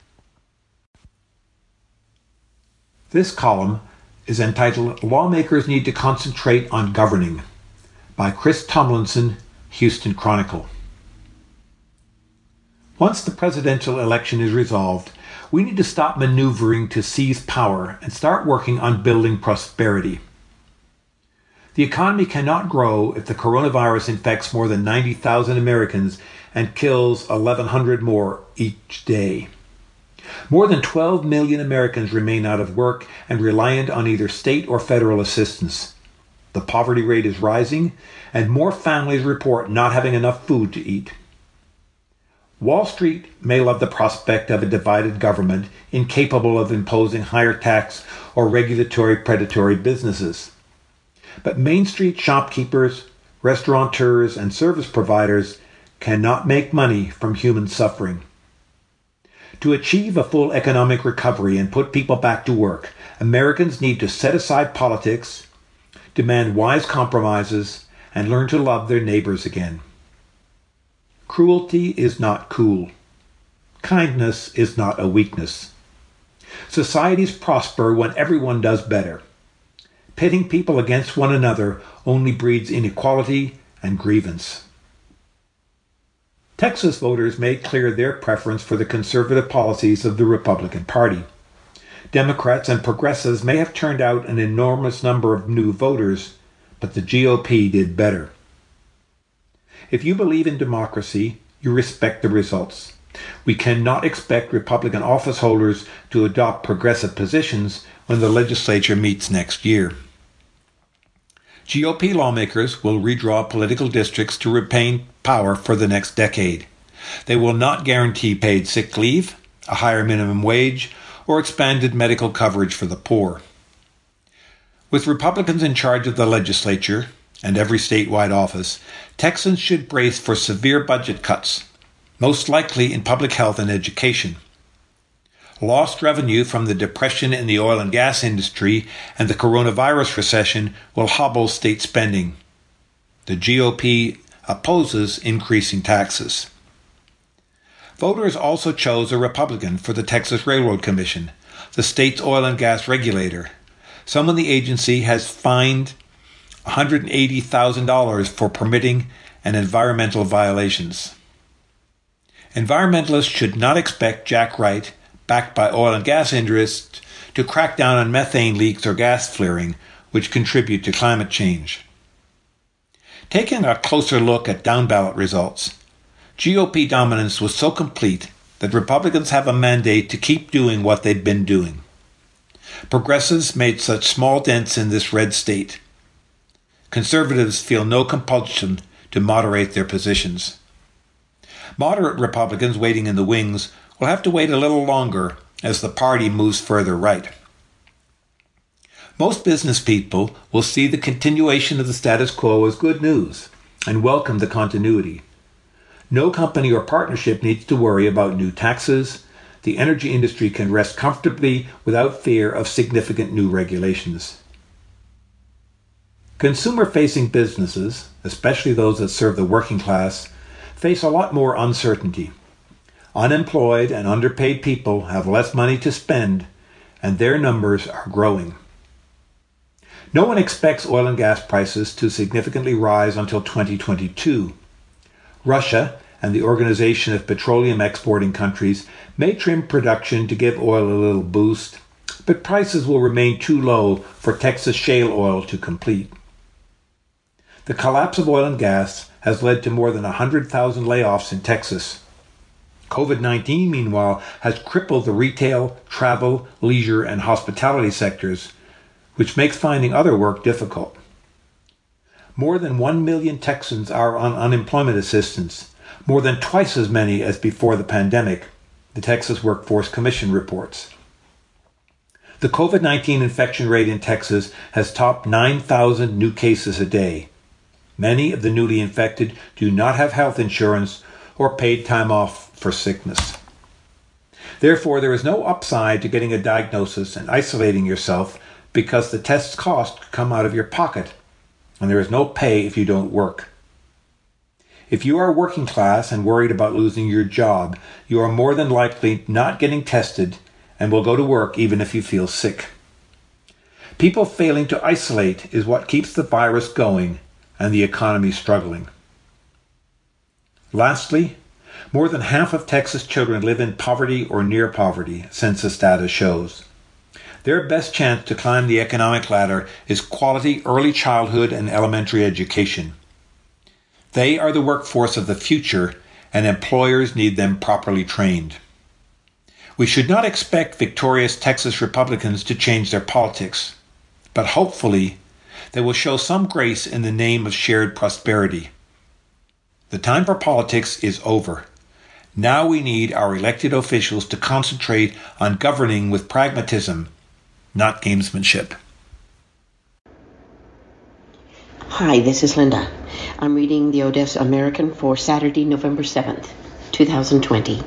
This column is entitled Lawmakers Need to Concentrate on Governing by Chris Tomlinson, Houston Chronicle. Once the presidential election is resolved, we need to stop maneuvering to seize power and start working on building prosperity. The economy cannot grow if the coronavirus infects more than ninety thousand Americans and kills eleven hundred more each day. More than twelve million Americans remain out of work and reliant on either state or federal assistance. The poverty rate is rising, and more families report not having enough food to eat. Wall Street may love the prospect of a divided government incapable of imposing higher tax or regulatory predatory businesses. But Main Street shopkeepers, restaurateurs, and service providers cannot make money from human suffering. To achieve a full economic recovery and put people back to work, Americans need to set aside politics, demand wise compromises, and learn to love their neighbors again. Cruelty is not cool. Kindness is not a weakness. Societies prosper when everyone does better. Pitting people against one another only breeds inequality and grievance. Texas voters made clear their preference for the conservative policies of the Republican Party. Democrats and progressives may have turned out an enormous number of new voters, but the G O P did better. If you believe in democracy, you respect the results. We cannot expect Republican office holders to adopt progressive positions when the legislature meets next year. G O P lawmakers will redraw political districts to retain power for the next decade. They will not guarantee paid sick leave, a higher minimum wage, or expanded medical coverage for the poor. With Republicans in charge of the legislature and every statewide office, Texans should brace for severe budget cuts, most likely in public health and education. Lost revenue from the depression in the oil and gas industry and the coronavirus recession will hobble state spending. The G O P opposes increasing taxes. Voters also chose a Republican for the Texas Railroad Commission, the state's oil and gas regulator. Someone in the agency has fined one hundred eighty thousand dollars for permitting and environmental violations. Environmentalists should not expect Jack Wright, backed by oil and gas interests, to crack down on methane leaks or gas flaring, which contribute to climate change. Taking a closer look at down-ballot results, G O P dominance was so complete that Republicans have a mandate to keep doing what they've been doing. Progressives made such small dents in this red state. Conservatives feel no compulsion to moderate their positions. Moderate Republicans waiting in the wings will have to wait a little longer as the party moves further right. Most business people will see the continuation of the status quo as good news and welcome the continuity. No company or partnership needs to worry about new taxes. The energy industry can rest comfortably without fear of significant new regulations. Consumer-facing businesses, especially those that serve the working class, face a lot more uncertainty. Unemployed and underpaid people have less money to spend, and their numbers are growing. No one expects oil and gas prices to significantly rise until twenty twenty-two. Russia and the Organization of Petroleum Exporting Countries may trim production to give oil a little boost, but prices will remain too low for Texas shale oil to compete. The collapse of oil and gas has led to more than one hundred thousand layoffs in Texas. COVID nineteen, meanwhile, has crippled the retail, travel, leisure, and hospitality sectors, which makes finding other work difficult. More than one million Texans are on unemployment assistance, more than twice as many as before the pandemic, the Texas Workforce Commission reports. The COVID nineteen infection rate in Texas has topped nine thousand new cases a day. Many of the newly infected do not have health insurance or paid time off for sickness. Therefore, there is no upside to getting a diagnosis and isolating yourself because the test's cost come out of your pocket, and there is no pay if you don't work. If you are working class and worried about losing your job, you are more than likely not getting tested and will go to work even if you feel sick. People failing to isolate is what keeps the virus going and the economy struggling. Lastly, more than half of Texas children live in poverty or near poverty, census data shows. Their best chance to climb the economic ladder is quality early childhood and elementary education. They are the workforce of the future, and employers need them properly trained. We should not expect victorious Texas Republicans to change their politics, but hopefully they will show some grace in the name of shared prosperity. The time for politics is over. Now we need our elected officials to concentrate on governing with pragmatism, not gamesmanship. Hi, this is Linda. I'm reading the Odessa American for Saturday, November seventh, twenty twenty.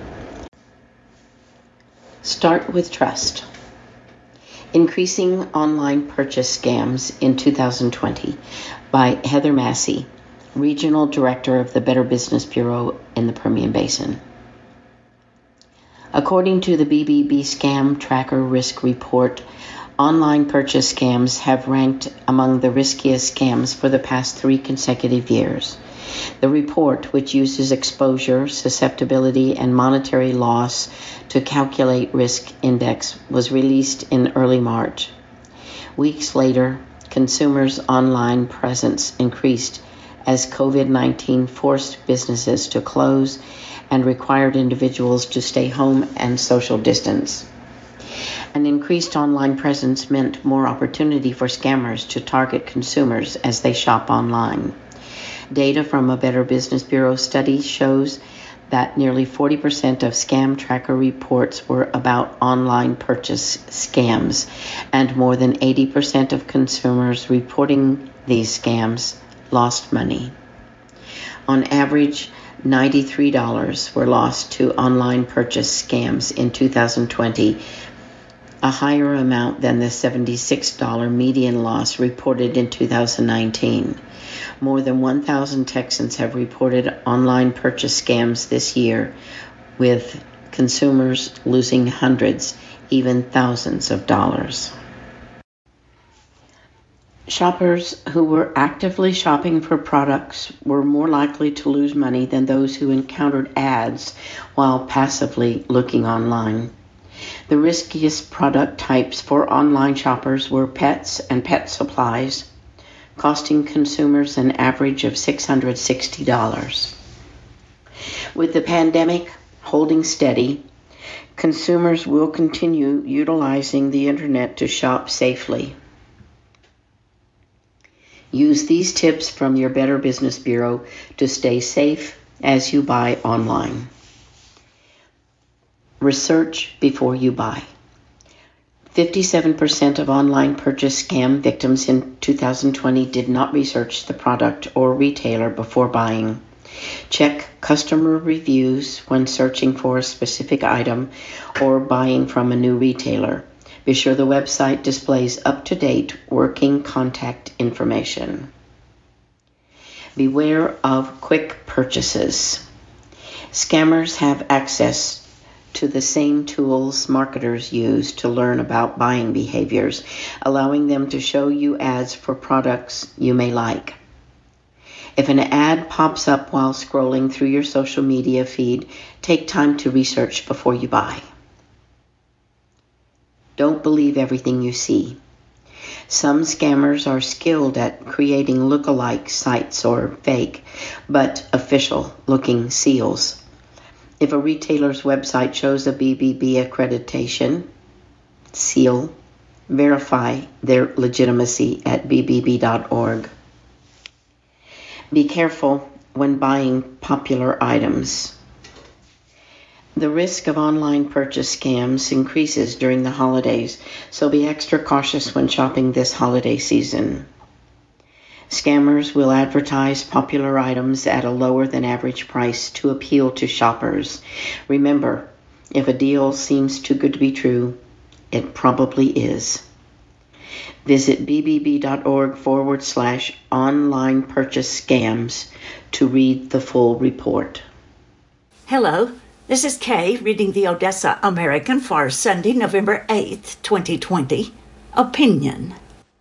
Start with trust. Increasing Online Purchase Scams in two thousand twenty by Heather Massey, Regional Director of the Better Business Bureau in the Permian Basin. According to the B B B Scam Tracker Risk Report, online purchase scams have ranked among the riskiest scams for the past three consecutive years. The report, which uses exposure, susceptibility, and monetary loss to calculate risk index, was released in early March. Weeks later, consumers' online presence increased as COVID nineteen forced businesses to close and required individuals to stay home and social distance. An increased online presence meant more opportunity for scammers to target consumers as they shop online. Data from a Better Business Bureau study shows that nearly forty percent of scam tracker reports were about online purchase scams, and more than eighty percent of consumers reporting these scams lost money. On average, ninety-three dollars were lost to online purchase scams in two thousand twenty, a higher amount than the seventy-six dollars median loss reported in two thousand nineteen. More than one thousand Texans have reported online purchase scams this year, with consumers losing hundreds, even thousands of dollars. Shoppers who were actively shopping for products were more likely to lose money than those who encountered ads while passively looking online. The riskiest product types for online shoppers were pets and pet supplies, costing consumers an average of six hundred sixty dollars. With the pandemic holding steady, consumers will continue utilizing the internet to shop safely. Use these tips from your Better Business Bureau to stay safe as you buy online. Research before you buy. fifty-seven percent of online purchase scam victims in two thousand twenty did not research the product or retailer before buying. Check customer reviews when searching for a specific item or buying from a new retailer. Be sure the website displays up-to-date working contact information. Beware of quick purchases. Scammers have access to the same tools marketers use to learn about buying behaviors, allowing them to show you ads for products you may like. If an ad pops up while scrolling through your social media feed, take time to research before you buy. Don't believe everything you see. Some scammers are skilled at creating look-alike sites or fake, but official-looking seals. If a retailer's website shows a B B B accreditation seal, verify their legitimacy at b b b dot org. Be careful when buying popular items. The risk of online purchase scams increases during the holidays, so be extra cautious when shopping this holiday season. Scammers will advertise popular items at a lower than average price to appeal to shoppers. Remember, if a deal seems too good to be true, it probably is. Visit bbb.org forward slash online purchase scams to read the full report. Hello, this is Kay reading the Odessa American for Sunday, November eighth, twenty twenty. Opinion.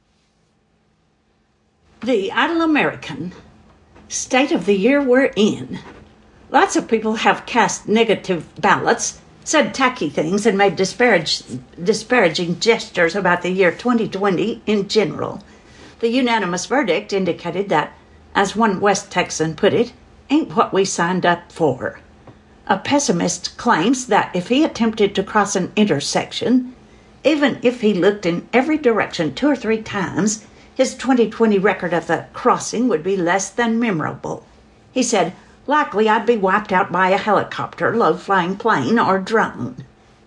The Idle American. State of the year we're in. Lots of people have cast negative ballots, said tacky things, and made disparage, disparaging gestures about the year twenty twenty in general. The unanimous verdict indicated that, as one West Texan put it, ain't what we signed up for. A pessimist claims that if he attempted to cross an intersection, even if he looked in every direction two or three times, his twenty twenty record of the crossing would be less than memorable. He said, likely I'd be wiped out by a helicopter, low-flying plane, or drone.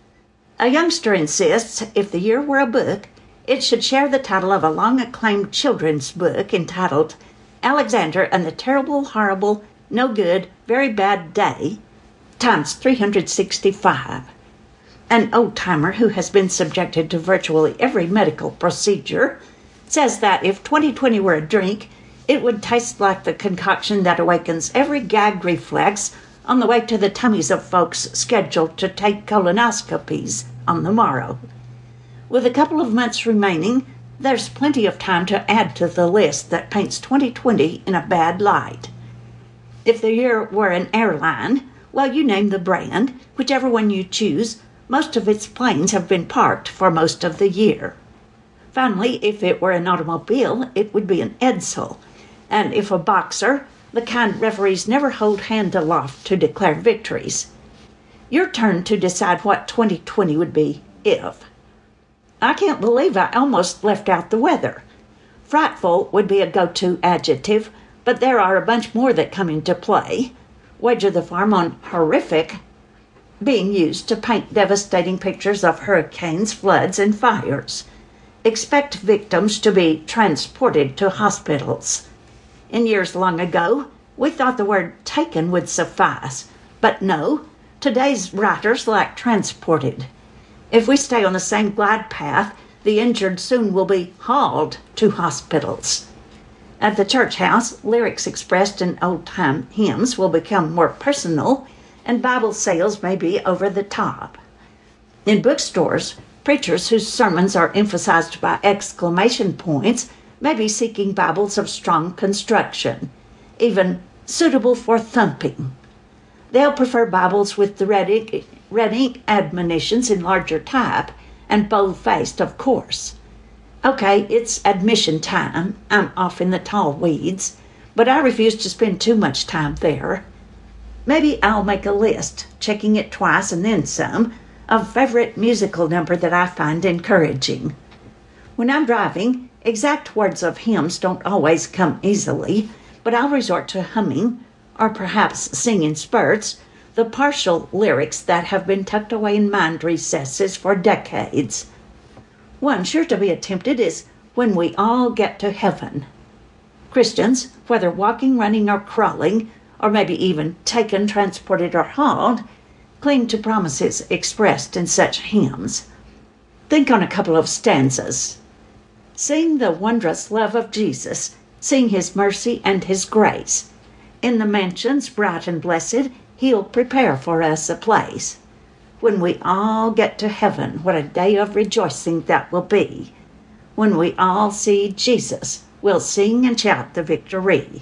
A youngster insists if the year were a book, it should share the title of a long-acclaimed children's book entitled Alexander and the Terrible, Horrible, No Good, Very Bad Day, times three hundred sixty-five. An old-timer who has been subjected to virtually every medical procedure says that if twenty twenty were a drink, it would taste like the concoction that awakens every gag reflex on the way to the tummies of folks scheduled to take colonoscopies on the morrow. With a couple of months remaining, there's plenty of time to add to the list that paints twenty twenty in a bad light. If the year were an airline, well, you name the brand, whichever one you choose, most of its planes have been parked for most of the year. Finally, if it were an automobile, it would be an Edsel. And if a boxer, the kind referees never hold hand aloft to declare victories. Your turn to decide what twenty twenty would be if. I can't believe I almost left out the weather. Frightful would be a go-to adjective, but there are a bunch more that come into play. Wager the farm on horrific being used to paint devastating pictures of hurricanes, floods, and fires. Expect victims to be transported to hospitals. In years long ago, we thought the word taken would suffice, but no, today's writers like transported. If we stay on the same glide path, the injured soon will be hauled to hospitals. At the church house, lyrics expressed in old-time hymns will become more personal, and Bible sales may be over the top. In bookstores, preachers whose sermons are emphasized by exclamation points may be seeking Bibles of strong construction, even suitable for thumping. They'll prefer Bibles with the red ink, red ink admonitions in larger type and bold-faced, of course. Okay, it's admission time. I'm off in the tall weeds, but I refuse to spend too much time there. Maybe I'll make a list, checking it twice and then some, of favorite musical number that I find encouraging. When I'm driving, exact words of hymns don't always come easily, but I'll resort to humming, or perhaps sing in spurts, the partial lyrics that have been tucked away in mind recesses for decades. One sure to be attempted is When We All Get to Heaven. Christians, whether walking, running, or crawling, or maybe even taken, transported, or hauled, cling to promises expressed in such hymns. Think on a couple of stanzas. Sing the wondrous love of Jesus, sing his mercy and his grace. In the mansions bright and blessed, he'll prepare for us a place. When we all get to heaven, what a day of rejoicing that will be. When we all see Jesus, we'll sing and shout the victory.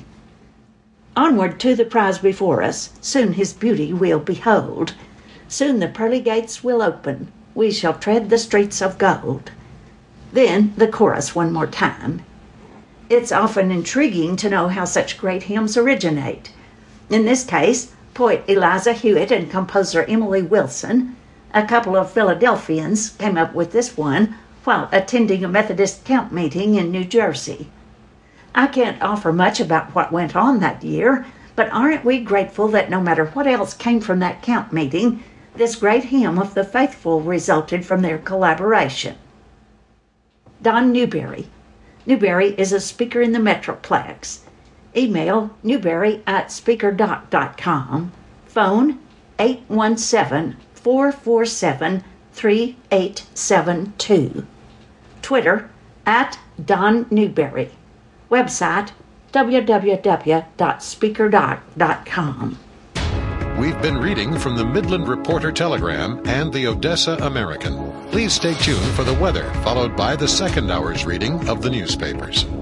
Onward to the prize before us, soon his beauty we'll behold. Soon the pearly gates will open, we shall tread the streets of gold. Then the chorus one more time. It's often intriguing to know how such great hymns originate. In this case, poet Eliza Hewitt and composer Emily Wilson, a couple of Philadelphians, came up with this one while attending a Methodist camp meeting in New Jersey. I can't offer much about what went on that year, but aren't we grateful that no matter what else came from that camp meeting, this great hymn of the faithful resulted from their collaboration. Don Newberry. Newberry is a speaker in the Metroplex. Email newberry at speakerdoc dot com. Phone eight one seven, four four seven, three eight seven two. Twitter at Don Newberry. Website w w w dot speaker doc dot com. We've been reading from the Midland Reporter Telegram and the Odessa American. Please stay tuned for the weather, followed by the second hour's reading of the newspapers.